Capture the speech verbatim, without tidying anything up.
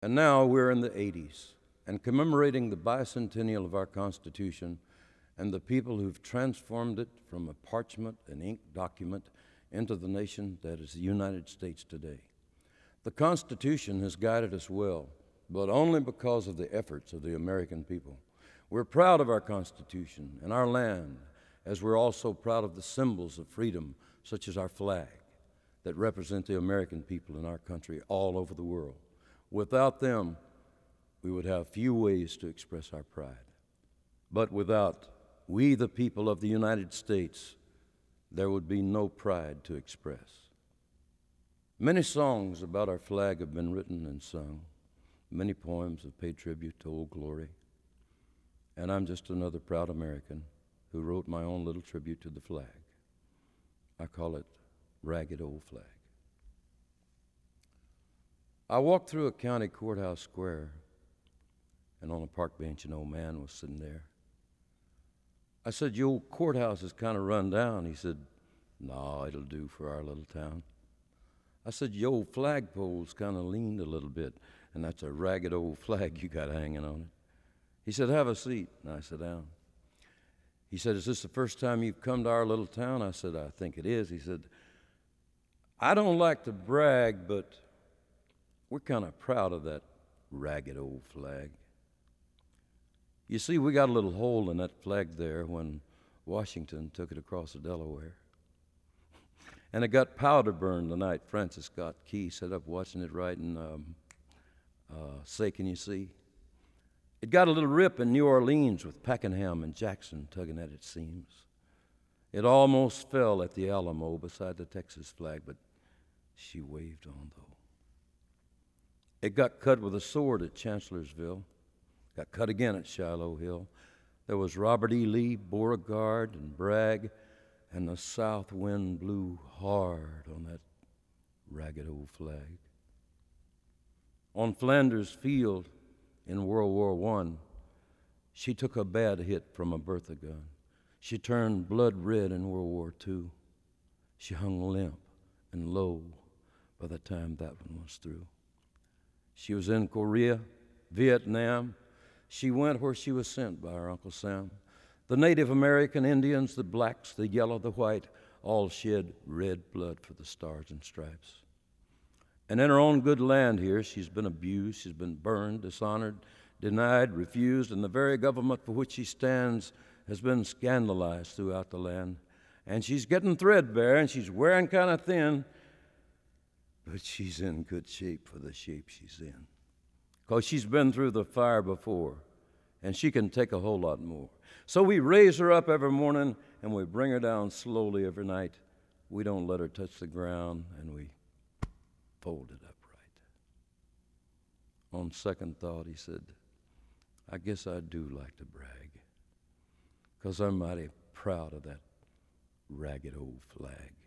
And now we're in the eighties and commemorating the bicentennial of our Constitution and the people who've transformed it from a parchment and ink document into the nation that is the United States today. The Constitution has guided us well, but only because of the efforts of the American people. We're proud of our Constitution and our land, as we're also proud of the symbols of freedom, such as our flag, that represent the American people in our country all over the world. Without them, we would have few ways to express our pride. But without we, the people of the United States, there would be no pride to express. Many songs about our flag have been written and sung. Many poems have paid tribute to Old Glory. And I'm just another proud American who wrote my own little tribute to the flag. I call it Ragged Old Flag. I walked through a county courthouse square, and on a park bench an old man was sitting there. I said, "Your old courthouse is kind of run down." He said, "No, it'll do for our little town." I said, "Your old flagpole's kind of leaned a little bit, and that's a ragged old flag you got hanging on it." He said, "Have a seat." And I sat down. He said, "Is this the first time you've come to our little town?" I said, "I think it is." He said, "I don't like to brag, but we're kind of proud of that ragged old flag. You see, we got a little hole in that flag there when Washington took it across the Delaware. And it got powder burned the night Francis Scott Key set up watching it right in um, uh, Say Can You See? It got a little rip in New Orleans with Pakenham and Jackson tugging at its seams. It almost fell at the Alamo beside the Texas flag, but she waved on, though. It got cut with a sword at Chancellorsville, got cut again at Shiloh Hill. There was Robert E. Lee, Beauregard, and Bragg, and the south wind blew hard on that ragged old flag. On Flanders Field in World War One, she took a bad hit from a Bertha gun. She turned blood red in World War Two. She hung limp and low by the time that one was through. She was in Korea, Vietnam. She went where she was sent by her Uncle Sam. The Native American Indians, the blacks, the yellow, the white, all shed red blood for the stars and stripes. And in her own good land here, she's been abused, she's been burned, dishonored, denied, refused, and the very government for which she stands has been scandalized throughout the land. And she's getting threadbare, and she's wearing kind of thin, but she's in good shape for the shape she's in. Because she's been through the fire before, and she can take a whole lot more. So we raise her up every morning, and we bring her down slowly every night. We don't let her touch the ground, and we fold it upright. On second thought, he said, "I guess I do like to brag, because I'm mighty proud of that ragged old flag."